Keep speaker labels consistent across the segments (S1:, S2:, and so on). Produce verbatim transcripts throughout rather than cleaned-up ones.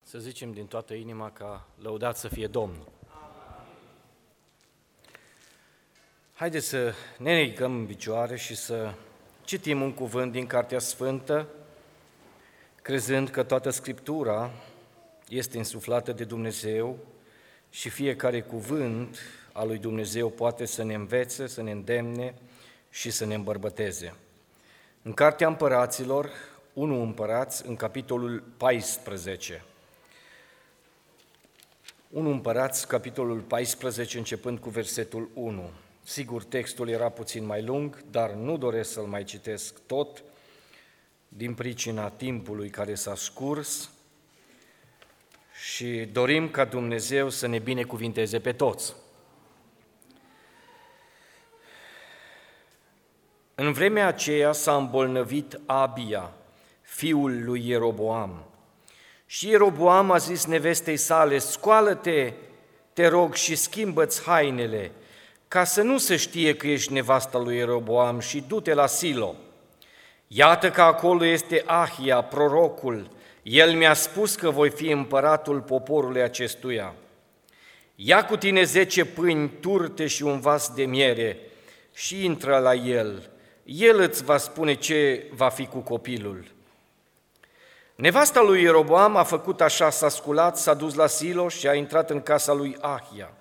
S1: Să zicem din toată inima ca lăudat să fie Domnul. Haideți să ne ridicăm în picioare și să citim un cuvânt din Cartea Sfântă, crezând că toată Scriptura este insuflată de Dumnezeu și fiecare cuvânt al lui Dumnezeu poate să ne învețe, să ne îndemne și să ne îmbărbăteze. În Cartea Împăraților, unu Împărați, în capitolul paisprezece. unu Împărați, capitolul paisprezece, începând cu versetul unu. Sigur, textul era puțin mai lung, dar nu doresc să-l mai citesc tot, din pricina timpului care s-a scurs, și dorim ca Dumnezeu să ne binecuvinteze pe toți. În vremea aceea s-a îmbolnăvit Abia, fiul lui Ieroboam. Și Ieroboam a zis nevestei sale: scoală-te, te rog, și schimbă-ți hainele, ca să nu se știe că ești nevasta lui Ieroboam, și du-te la Silo. Iată că acolo este Ahia, prorocul, el mi-a spus că voi fi împăratul poporului acestuia. Ia cu tine zece pâini, turte și un vas de miere și intră la el, el îți va spune ce va fi cu copilul. Nevasta lui Ieroboam a făcut așa, s-a sculat, s-a dus la Silo și a intrat în casa lui Ahia.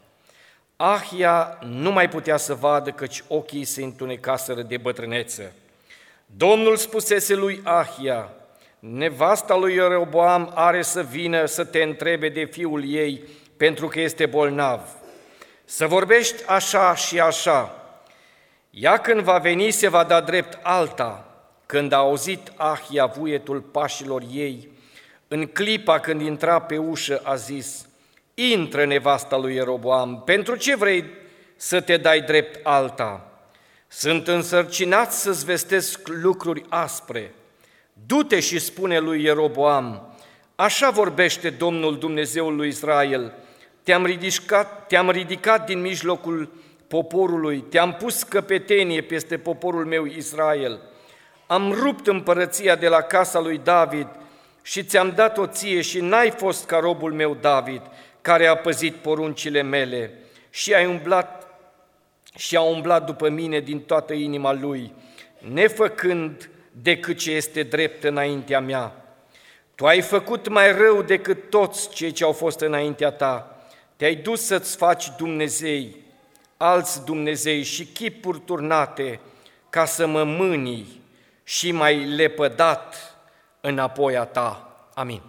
S1: Ahia nu mai putea să vadă, căci ochii se întunecaseră de bătrânețe. Domnul spusese lui Ahia: nevasta lui Ieroboam are să vină să te întrebe de fiul ei, pentru că este bolnav. Să vorbești așa și așa. Ea când va veni se va da drept alta. Când a auzit Ahia vuietul pașilor ei, în clipa când intra pe ușă a zis: intră, nevasta lui Ieroboam, pentru ce vrei să te dai drept alta? Sunt însărcinat să-ți vestesc lucruri aspre. Du-te și spune lui Ieroboam: așa vorbește Domnul Dumnezeul lui Israel, te-am ridicat, te-am ridicat din mijlocul poporului, te-am pus căpetenie peste poporul meu Israel, am rupt împărăția de la casa lui David și ți-am dat-o ție și n-ai fost ca robul meu David, care a păzit poruncile mele și ai umblat și a umblat după mine din toată inima lui, nefăcând decât ce este drept înaintea mea. Tu ai făcut mai rău decât toți cei ce au fost înaintea ta. Te-ai dus să-ți faci Dumnezei, alți Dumnezei și chipuri turnate, ca să mă mânii, și mai lepădat înapoi a ta. Amin.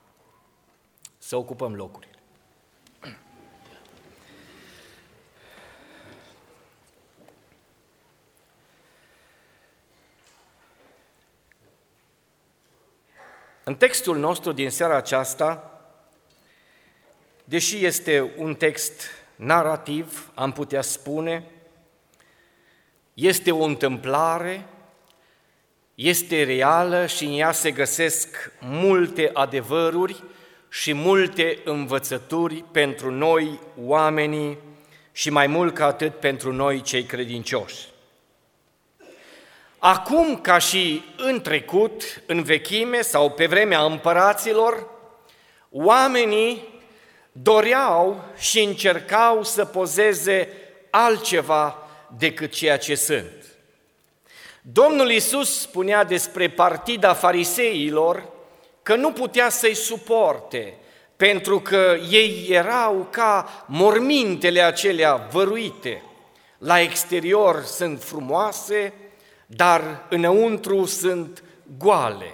S1: Să ocupăm locurile. În textul nostru din seara aceasta, deși este un text narrativ, am putea spune, este o întâmplare, este reală și în ea se găsesc multe adevăruri și multe învățături pentru noi, oamenii, și mai mult ca atât pentru noi, cei credincioși. Acum, ca și în trecut, în vechime sau pe vremea împăraților, oamenii doreau și încercau să pozeze altceva decât ceea ce sunt. Domnul Iisus spunea despre partida fariseilor că nu putea să-i suporte, pentru că ei erau ca mormintele acelea văruite. La exterior sunt frumoase, dar înăuntru sunt goale.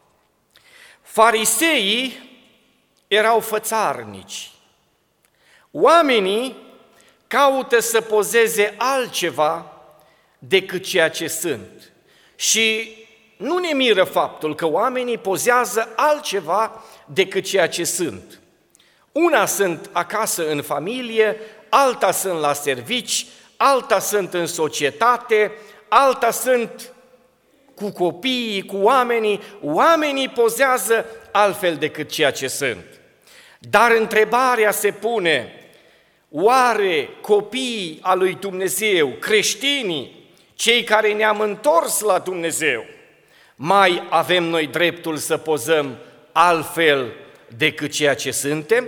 S1: Fariseii erau fățarnici. Oamenii caută să pozeze altceva decât ceea ce sunt. Și nu ne miră faptul că oamenii pozează altceva decât ceea ce sunt. Una sunt acasă în familie, alta sunt la servici, alta sunt în societate, alta sunt cu copiii, cu oamenii. Oamenii pozează altfel decât ceea ce sunt. Dar întrebarea se pune: oare copiii al lui Dumnezeu, creștinii, cei care ne-am întors la Dumnezeu, mai avem noi dreptul să pozăm altfel decât ceea ce suntem?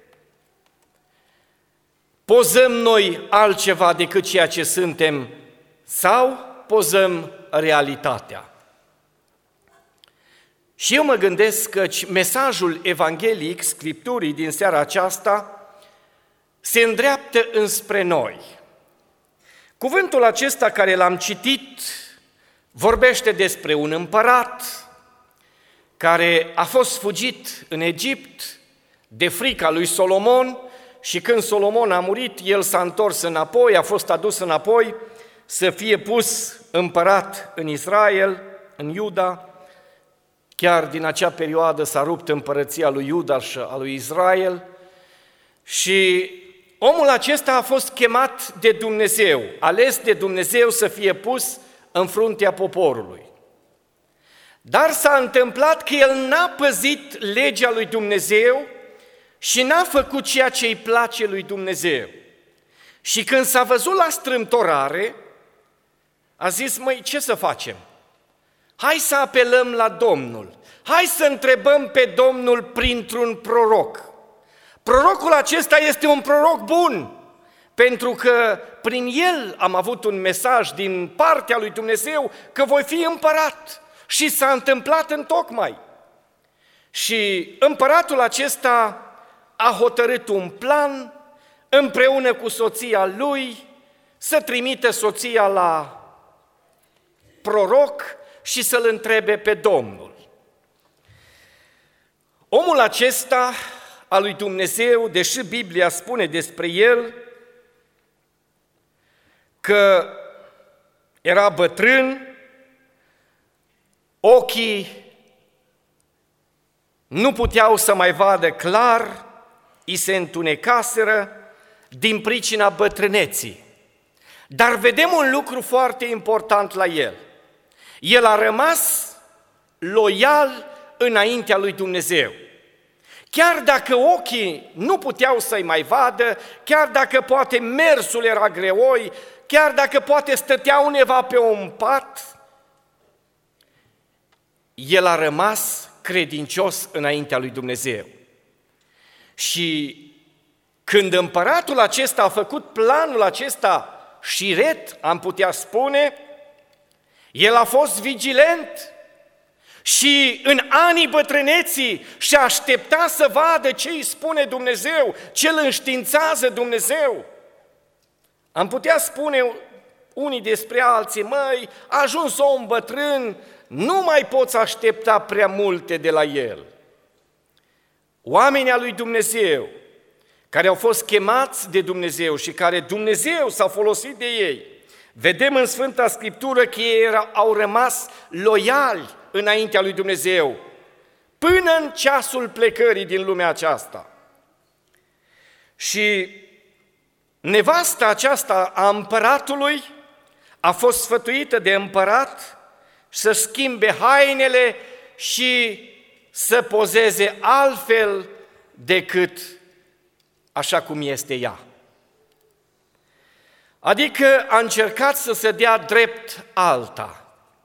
S1: Pozăm noi altceva decât ceea ce suntem sau pozăm realitatea? Și eu mă gândesc că mesajul evanghelic, Scripturii din seara aceasta, se îndreaptă înspre noi. Cuvântul acesta care l-am citit vorbește despre un împărat care a fost fugit în Egipt de frica lui Solomon și când Solomon a murit, el s-a întors înapoi, a fost adus înapoi să fie pus împărat în Israel, în Iuda. Chiar din acea perioadă s-a rupt împărăția lui Iuda și a lui Israel și omul acesta a fost chemat de Dumnezeu, ales de Dumnezeu să fie pus în fruntea poporului. Dar s-a întâmplat că el n-a păzit legea lui Dumnezeu și n-a făcut ceea ce îi place lui Dumnezeu. Și când s-a văzut la strâmtorare, a zis, măi, ce să facem? Hai să apelăm la Domnul, hai să întrebăm pe Domnul printr-un proroc. Prorocul acesta este un proroc bun, pentru că prin el am avut un mesaj din partea lui Dumnezeu că voi fi împărat și s-a întâmplat întocmai. Și împăratul acesta a hotărât un plan împreună cu soția lui să trimită soția la proroc și să-l întrebe pe Domnul. Omul acesta al lui Dumnezeu, deși Biblia spune despre el că era bătrân, ochii nu puteau să mai vadă clar, îi se întunecaseră din pricina bătrâneții. Dar vedem un lucru foarte important la el. El a rămas loial înaintea lui Dumnezeu. Chiar dacă ochii nu puteau să-i mai vadă, chiar dacă poate mersul era greoi, chiar dacă poate stătea undeva pe un pat, el a rămas credincios înaintea lui Dumnezeu. Și când împăratul acesta a făcut planul acesta șiret, am putea spune, el a fost vigilent și în anii bătrâneții și aștepta să vadă ce îi spune Dumnezeu, ce îl înștiințează Dumnezeu. Am putea spune unii despre alții, măi, a ajuns om bătrân, nu mai poți aștepta prea multe de la el. Oamenii al lui Dumnezeu, care au fost chemați de Dumnezeu și care Dumnezeu s-a folosit de ei, vedem în Sfânta Scriptură că ei au rămas loiali înaintea lui Dumnezeu, până în ceasul plecării din lumea aceasta. Și nevasta aceasta a împăratului a fost sfătuită de împărat să schimbe hainele și să pozeze altfel decât așa cum este ea. Adică a încercat să se dea drept alta.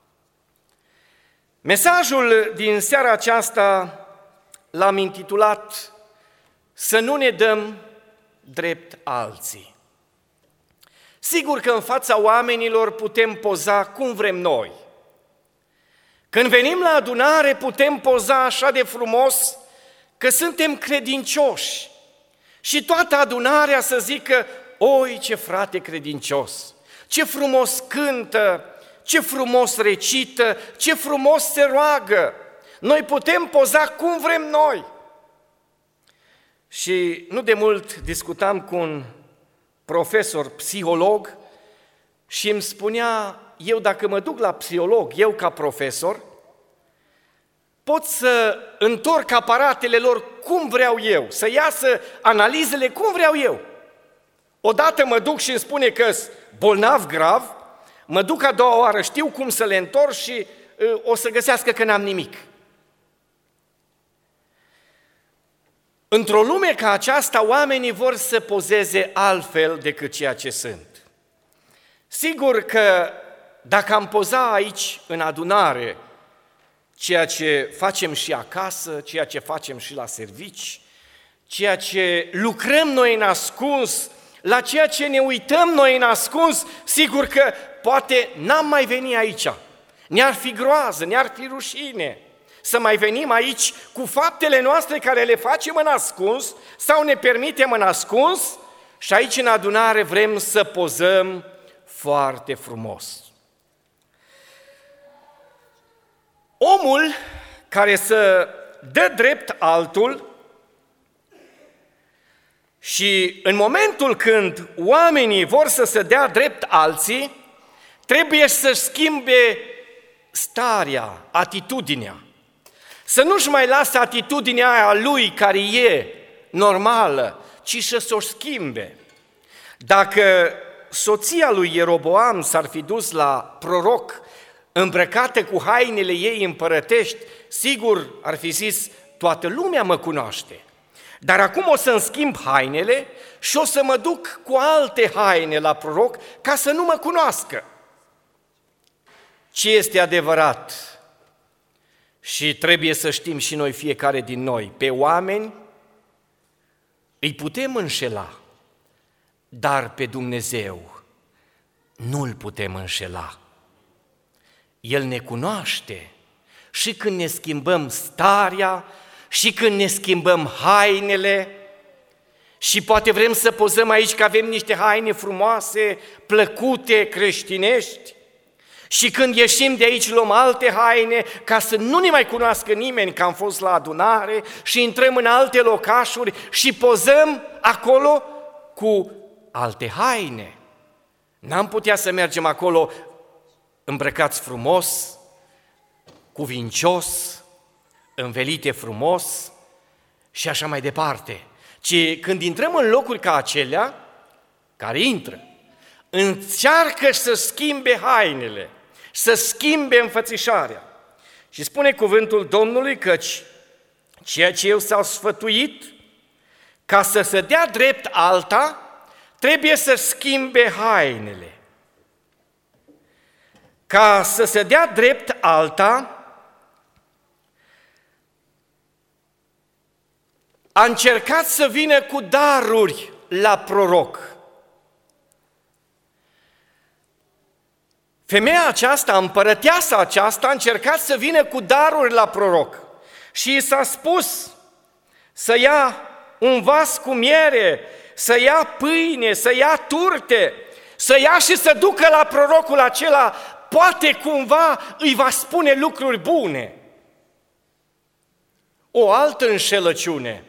S1: Mesajul din seara aceasta l-am intitulat Să nu ne dăm drept alții. Sigur că în fața oamenilor putem poza cum vrem noi. Când venim la adunare putem poza așa de frumos că suntem credincioși și toată adunarea să zică, oi ce frate credincios, ce frumos cântă, ce frumos recită, ce frumos se roagă. Noi putem poza cum vrem noi. Și nu de mult discutam cu un profesor psiholog și îmi spunea, eu dacă mă duc la psiholog, eu ca profesor, pot să întorc aparatele lor cum vreau eu, să iasă analizele cum vreau eu. Odată mă duc și îmi spune că-s bolnav grav, mă duc a doua oară, știu cum să le întorc și uh, o să găsească că n-am nimic. Într-o lume ca aceasta, oamenii vor să pozeze altfel decât ceea ce sunt. Sigur că dacă am poza aici, în adunare, ceea ce facem și acasă, ceea ce facem și la servici, ceea ce lucrăm noi în ascuns, la ceea ce ne uităm noi în ascuns, sigur că poate n-am mai venit aici. Ne-ar fi groază, ne-ar fi rușine să mai venim aici cu faptele noastre care le facem în ascuns sau ne permitem în ascuns și aici în adunare vrem să pozăm foarte frumos. Omul care să dă drept altul și în momentul când oamenii vor să se dea drept alții, trebuie să-și schimbe starea, atitudinea. Să nu-și mai lasă atitudinea aia lui care e normală, ci să o schimbe. Dacă soția lui Ieroboam s-ar fi dus la proroc îmbrăcată cu hainele ei împărătești, sigur ar fi zis, toată lumea mă cunoaște. Dar acum o să-mi schimb hainele și o să mă duc cu alte haine la proroc ca să nu mă cunoască. Ce este adevărat? Și trebuie să știm și noi, fiecare din noi, pe oameni îi putem înșela, dar pe Dumnezeu nu îl putem înșela. El ne cunoaște și când ne schimbăm starea, și când ne schimbăm hainele, și poate vrem să pozăm aici că avem niște haine frumoase, plăcute, creștinești, și când ieșim de aici luăm alte haine ca să nu ne mai cunoască nimeni că am fost la adunare și intrăm în alte locașuri și pozăm acolo cu alte haine. N-am putea să mergem acolo îmbrăcați frumos, cuvincios, învelite frumos și așa mai departe. Ci când intrăm în locuri ca acelea, care intră, încearcă să schimbe hainele, să schimbe înfățișarea. Și spune cuvântul Domnului căci ceea ce eu s-au sfătuit, ca să se dea drept alta, trebuie să schimbe hainele. Ca să se dea drept alta, a încercat să vină cu daruri la proroc. Femeia aceasta, împărăteasa aceasta, a încercat să vină cu daruri la proroc și i s-a spus să ia un vas cu miere, să ia pâine, să ia turte, să ia și să ducă la prorocul acela, poate cumva îi va spune lucruri bune. O altă înșelăciune.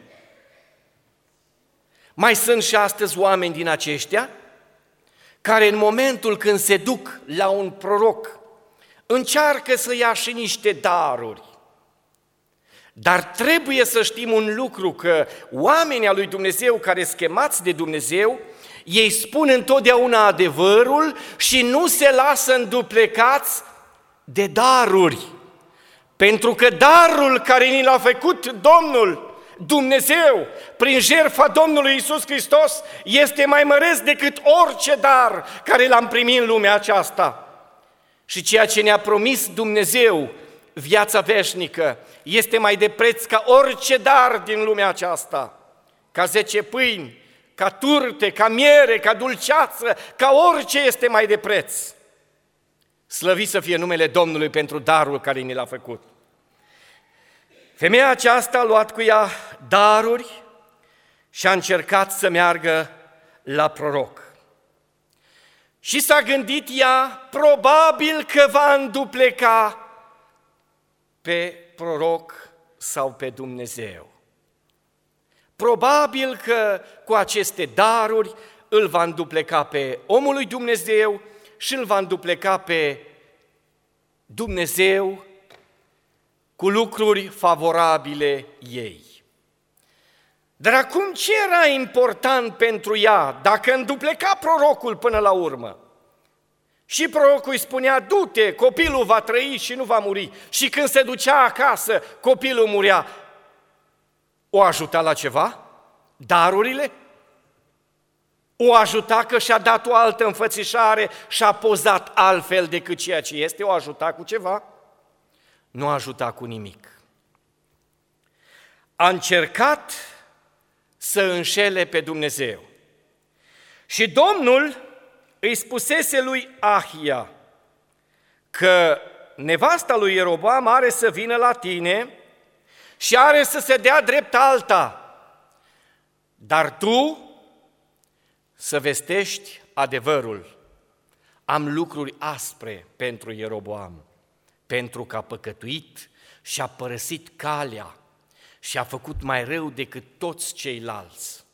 S1: Mai sunt și astăzi oameni din aceștia care în momentul când se duc la un proroc încearcă să ia și niște daruri. Dar trebuie să știm un lucru, că oamenii al lui Dumnezeu care sunt chemați de Dumnezeu, ei spun întotdeauna adevărul și nu se lasă înduplecați de daruri. Pentru că darul care ni l-a făcut Domnul Dumnezeu, prin jertfa Domnului Iisus Hristos, este mai măreț decât orice dar care l-am primit în lumea aceasta. Și ceea ce ne-a promis Dumnezeu, viața veșnică, este mai de preț ca orice dar din lumea aceasta, ca zece pâini, ca turte, ca miere, ca dulceață, ca orice este mai de preț. Slăvit să fie numele Domnului pentru darul care ni l-a făcut. Femeia aceasta a luat cu ea daruri și a încercat să meargă la proroc. Și s-a gândit ea, probabil că va îndupleca pe proroc sau pe Dumnezeu. Probabil că cu aceste daruri îl va îndupleca pe omul lui Dumnezeu și îl va îndupleca pe Dumnezeu cu lucruri favorabile ei. Dar acum ce era important pentru ea dacă îndupleca prorocul până la urmă? Și prorocul îi spunea, du-te, copilul va trăi și nu va muri. Și când se ducea acasă, copilul murea. O ajuta la ceva? Darurile? O ajuta că și-a dat o altă înfățișare și a pozat altfel decât ceea ce este? O ajuta cu ceva? nu ajuta cu nimic. A încercat să înșele pe Dumnezeu. Și Domnul îi spusese lui Ahia că nevasta lui Ieroboam are să vină la tine și are să se dea drept alta, dar tu să vestești adevărul. Am lucruri aspre pentru Ieroboam, pentru că a păcătuit și a părăsit calea și a făcut mai rău decât toți ceilalți.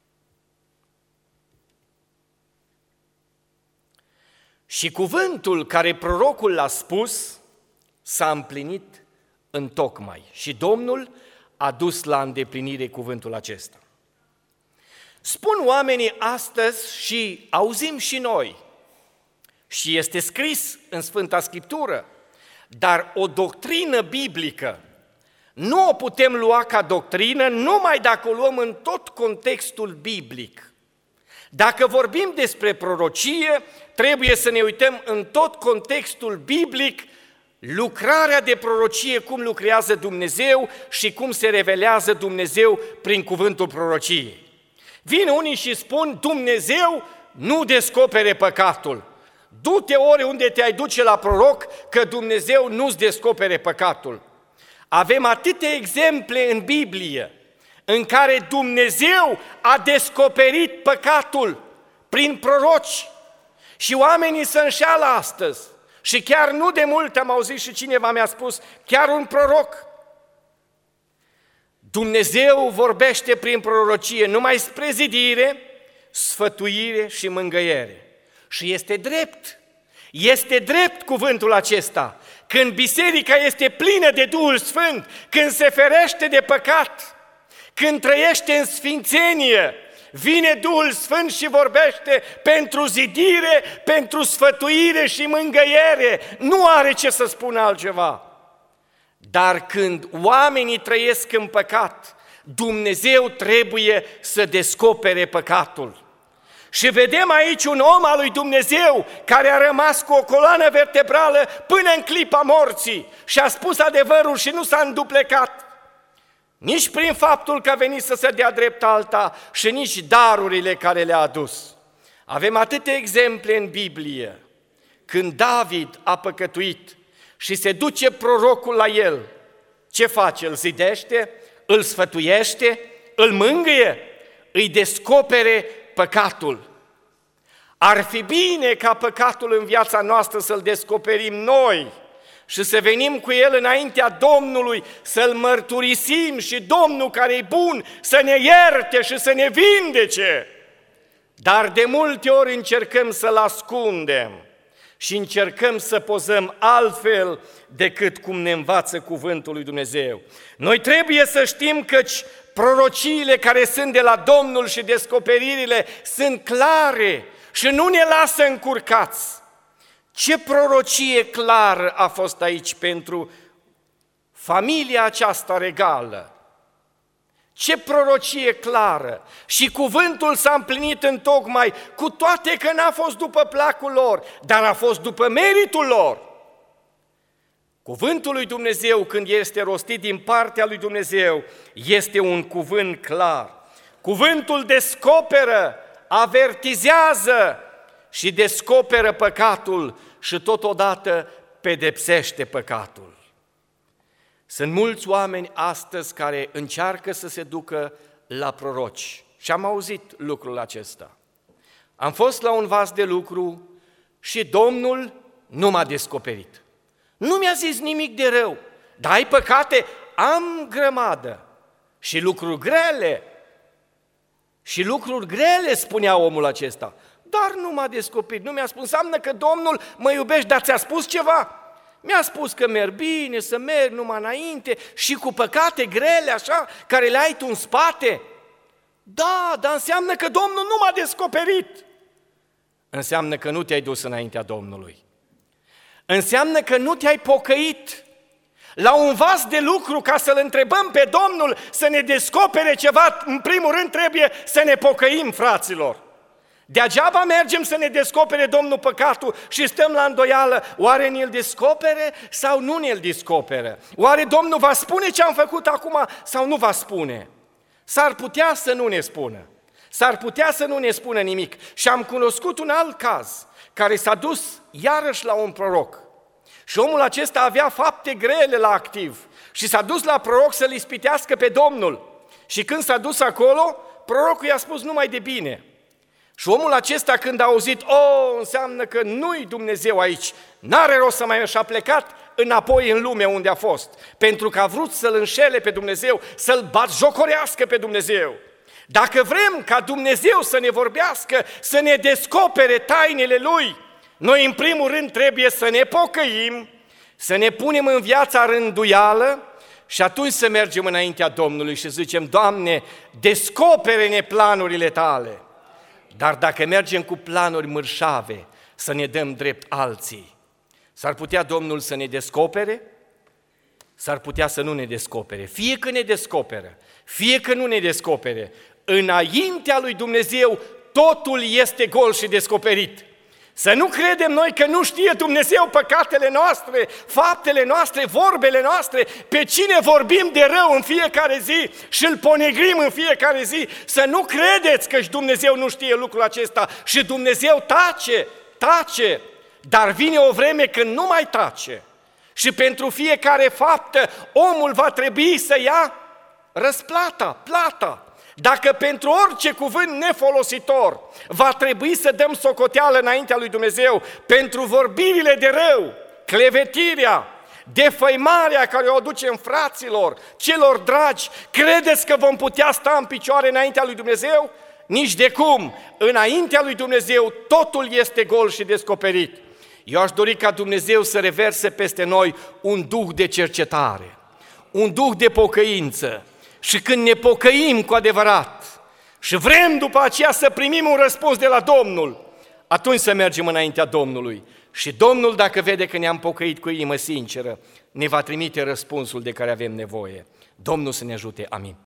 S1: Și cuvântul care prorocul l-a spus s-a împlinit întocmai și Domnul a dus la îndeplinire cuvântul acesta. Spun oamenii astăzi și auzim și noi, și este scris în Sfânta Scriptură, dar o doctrină biblică nu o putem lua ca doctrină numai dacă o luăm în tot contextul biblic. Dacă vorbim despre prorocie, trebuie să ne uităm în tot contextul biblic, lucrarea de prorocie, cum lucrează Dumnezeu și cum se revelează Dumnezeu prin cuvântul prorociei. Vin unii și spun, Dumnezeu nu descopere păcatul. Du-te oriunde te-ai duce la proroc, că Dumnezeu nu-ți descopere păcatul. Avem atâtea exemple în Biblie în care Dumnezeu a descoperit păcatul prin proroci și oamenii se înșeală astăzi. Și chiar nu de mult am auzit și cineva mi-a spus, chiar un proroc. Dumnezeu vorbește prin prorocie numai spre zidire, sfătuire și mângâiere. Și este drept, este drept cuvântul acesta. Când biserica este plină de Duhul Sfânt, când se ferește de păcat, când trăiește în sfințenie, vine Duhul Sfânt și vorbește pentru zidire, pentru sfătuire și mângâiere. Nu are ce să spună altceva. Dar când oamenii trăiesc în păcat, Dumnezeu trebuie să descopere păcatul. Și vedem aici un om al lui Dumnezeu care a rămas cu o coloană vertebrală până în clipa morții și a spus adevărul și nu s-a înduplecat. Nici prin faptul că a venit să se dea drept alta și nici darurile care le-a adus. Avem atâtea exemple în Biblie. Când David a păcătuit și se duce prorocul la el, ce face? Îl zidește? Îl sfătuiește? Îl mângâie? Îi descopere păcatul. Ar fi bine ca păcatul în viața noastră să-l descoperim noi și să venim cu el înaintea Domnului, să-l mărturisim și Domnul care e bun să ne ierte și să ne vindece. Dar de multe ori încercăm să-l ascundem și încercăm să pozăm altfel decât cum ne învață cuvântul lui Dumnezeu. Noi trebuie să știm căci prorociile care sunt de la Domnul și descoperirile sunt clare și nu ne lasă încurcați. Ce prorocie clară a fost aici pentru familia aceasta regală! Ce prorocie clară! Și cuvântul s-a împlinit întocmai, cu toate că n-a fost după placul lor, dar a fost după meritul lor. Cuvântul lui Dumnezeu, când este rostit din partea lui Dumnezeu, este un cuvânt clar. Cuvântul descoperă, avertizează și descoperă păcatul și totodată pedepsește păcatul. Sunt mulți oameni astăzi care încearcă să se ducă la proroci și am auzit lucrul acesta. Am fost la un vas de lucru și Domnul nu m-a descoperit. Nu mi-a zis nimic de rău, dar ai păcate? Am grămadă și lucruri grele. Și lucruri grele, spunea omul acesta, dar nu m-a descoperit, nu mi-a spus. Înseamnă că Domnul mă iubește, dar ți-a spus ceva? Mi-a spus că merg bine, să merg numai înainte și cu păcate grele așa, care le ai tu în spate. Da, dar înseamnă că Domnul nu m-a descoperit. Înseamnă că nu te-ai dus înaintea Domnului. Înseamnă că nu te-ai pocăit. La un vas de lucru, ca să-L întrebăm pe Domnul să ne descopere ceva, în primul rând trebuie să ne pocăim, fraților. Degeaba mergem să ne descopere Domnul păcatul și stăm la îndoială, oare ne-l descopere sau nu ne-l descoperă? Oare Domnul va spune ce am făcut acum sau nu va spune? S-ar putea să nu ne spună, s-ar putea să nu ne spună nimic. Și am cunoscut un alt caz care s-a dus iarăși la un proroc. Și omul acesta avea fapte grele la activ și s-a dus la proroc să-l ispitească pe Domnul. Și când s-a dus acolo, prorocul i-a spus numai de bine. Și omul acesta când a auzit, o, înseamnă că nu-i Dumnezeu aici, n-are rost să mai și-a plecat înapoi în lume unde a fost, pentru că a vrut să-L înșele pe Dumnezeu, să-L batjocorească pe Dumnezeu. Dacă vrem ca Dumnezeu să ne vorbească, să ne descopere tainele Lui, noi în primul rând trebuie să ne pocăim, să ne punem în viața rânduială și atunci să mergem înaintea Domnului și zicem, Doamne, descopere-ne planurile Tale. Dar dacă mergem cu planuri mărșave, să ne dăm drept alții, s-ar putea Domnul să ne descopere, s-ar putea să nu ne descopere. Fie că ne descoperă, fie că nu ne descopere, înaintea lui Dumnezeu totul este gol și descoperit. Să nu credem noi că nu știe Dumnezeu păcatele noastre, faptele noastre, vorbele noastre, pe cine vorbim de rău în fiecare zi și îl ponegrim în fiecare zi. Să nu credeți că și Dumnezeu nu știe lucrul acesta și Dumnezeu tace, tace, dar vine o vreme când nu mai tace. Și pentru fiecare faptă omul va trebui să ia răsplata, plata. Dacă pentru orice cuvânt nefolositor va trebui să dăm socoteală înaintea lui Dumnezeu pentru vorbirile de rău, clevetirea, defăimarea care o aducem fraților, celor dragi, credeți că vom putea sta în picioare înaintea lui Dumnezeu? Nici de cum! Înaintea lui Dumnezeu totul este gol și descoperit. Eu aș dori ca Dumnezeu să reverse peste noi un duh de cercetare, un duh de pocăință. Și când ne pocăim cu adevărat și vrem după aceea să primim un răspuns de la Domnul, atunci să mergem înaintea Domnului. Și Domnul, dacă vede că ne-am pocăit cu inimă sinceră, ne va trimite răspunsul de care avem nevoie. Domnul să ne ajute. Amin.